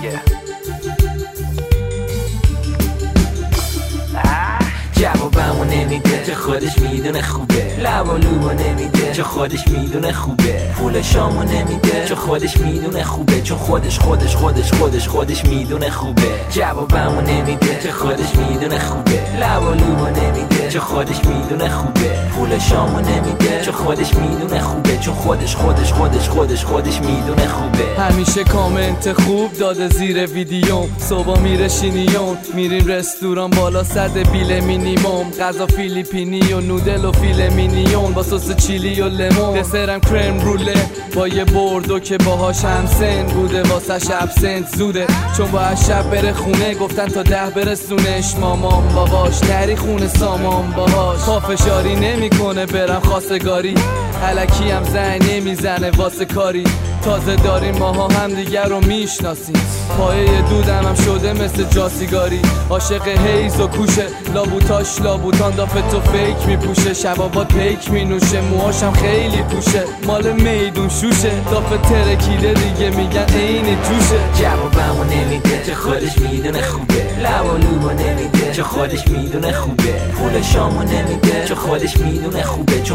دیگه. جوابمو نمیده چه خودش میدونه خوبه، لبالوبو نمیده چه خودش میدونه خوبه، پول شامو نمیده چه خودش میدونه خوبه، چون خودش میدونه خوبه. جوابمو نمیده چه خودش میدونه خوبه، لبالوبو نمیده چه خودش میدونه خوبه، پول شامو نمیده چه خودش میدونه خوبه، چون خودش میدونه خوبه. همیشه کامنت خوب داده زیر ویدیوم، صبح میره شینیون، میریم رستوران بالا صد بیل مینیموم، غذا فیلیپینی و نودل و فیل مینیون با سس چیلی و لیمون، دسرم کرم روله با یه بردو که باهاش هم سن بوده، واسه شب سنت زوده چون باید شب بره خونه، گفتن تا 10 برسونش مامان باباش، نری خونه سامان باهاش، پافشاری نمیکنه برم خواستگاری، الکی هم زنگ نمیزنه واسه کاری، تازه داریم ماها هم دیگر رو میشناسیم، پایه دودم هم شده مثل جاسیگاری، عاشق هیز و کوشه، لابوتاش لابوتان دافتو فیک میپوشه، شبابات پیک مینوشه، موهاشم خیلی پوشه، مال میدون شوشه، دافت ترکیده دیگه میگن عین جوشه. جوابمو نمیده چه خودش میدونه خوبه، لبالوبو نمیده چه خودش میدونه خوبه، پول شامو نمیده چه خودش میدونه خوبه، چون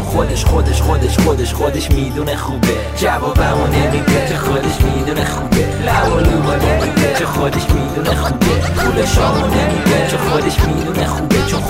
خودش میدونه خوبه. جوابمو نمیده چه خودش میدونه خوبه، لبالوبو نمیده چه خودش میدونه خوبه، پول شامو نمیده چه خودش میدونه خوبه، چون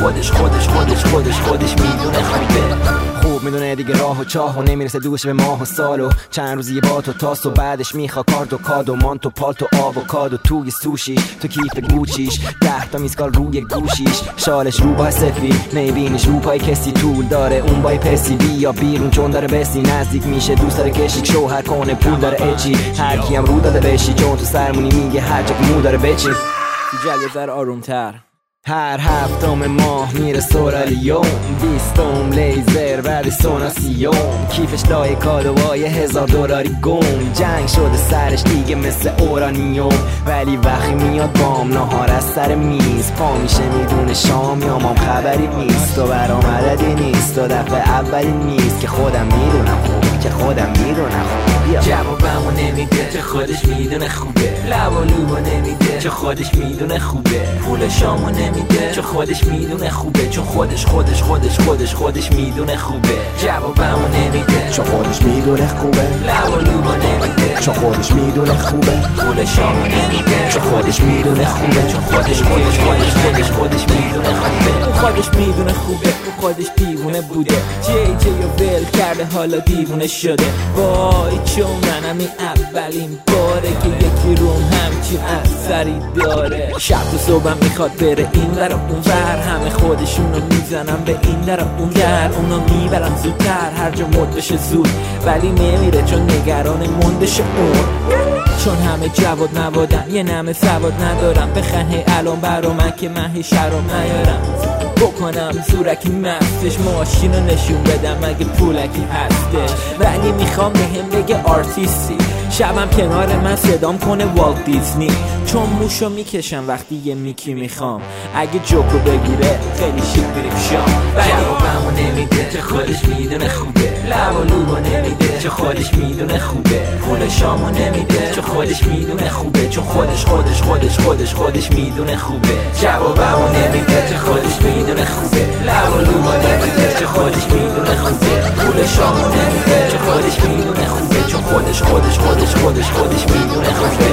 خودش میدونه خوبه. خوب میدونه دیگه راه و چاه و نمیرسه دوش به ماه و سال و چند روزی با تو تاس و بعدش میخوا کارت و کادو مانتو پالتو آووکادو توی سوشیش تو کیف گوچیش 10 تا میسکال روی گوشیش، شالش رو با سفید میبینیش رو پای کسی طول داره اون بای پسی بیا بیرون چون داره بسی نزدیک میشه دوست داره کشیک شوهر کنه پول داره اچی هر کیم رو داده بشی چون تو سرمونی میگه هر جا مو داره بچی جلوه در آرومتر. هر هفتم ماه میره سورالیوم 20م لیزر بعد سوناسیوم کیفش لای کادوهای $1000 گم جنگ شده سرش دیگه مثل اورانیوم ولی وقتی میاد بام نهار از سر میز پا میشه میدونه شام یا مام خبری نیست و برآمدی نیست و دفعه اولی نیست که خودم میدونم خوب که خودم میدونم خوب. جوابمو نمیده چه خودش میدونه خوبه، لبالوبو نمیده چه خودش میدونه خوبه، پول شامو نمیده چه خودش میدونه خوبه، چون خودش میدونه خوبه. جوابمو نمیده چون خودش میدونه خوبه، لبالوبو نمیده چون خودش میدونه خوبه، پول شامو نمیده چه خودش میدونه خوبه، چون خودش میدونه خوبه. اون خودش میدونه خوبه، اون خودش دیوونه بوده، جی و ول کرده حالا دیوونه شده، وای چون منم این اولین باره که یکی روم همچین اثری داره، شب و صبحم میخواد بره این ور و اون ور، همه خودشونو میزنم به این در و اون در، اونو میبرم زودتر هر جا مد بشه زود، ولی نمیره چون نگران موندش اون، چون همه جواد نوادن یه نمه سواد ندارم، بخنه الان برا من که من هی شرم نیارم، بکنم زورکی مستش ماشینو نشون بدم اگه پولکی هستش، ولی میخوام بهم بگه آرتیستی، شبم کنار من صدام کنه والت دیزنی، چون موشو میکشم وقتی یه میکی میخوام، اگه جوکو بگیره خیلی شیک بریم شام. جوابمو نمیده چه خودش میدونه خوبه، لبالوبو نمیده چه خودش میدونه خوبه، پول شامو نمیده چه خودش میدونه خوبه، چون خودش میدونه خوبه. جوابمو نمیده چه خودش میدونه خوبه، لبالوبو نمیده چه خودش میدونه خوبه، پول شامو نمیده چه خودش میدونه خوبه، چون خودش میدونه خوبه.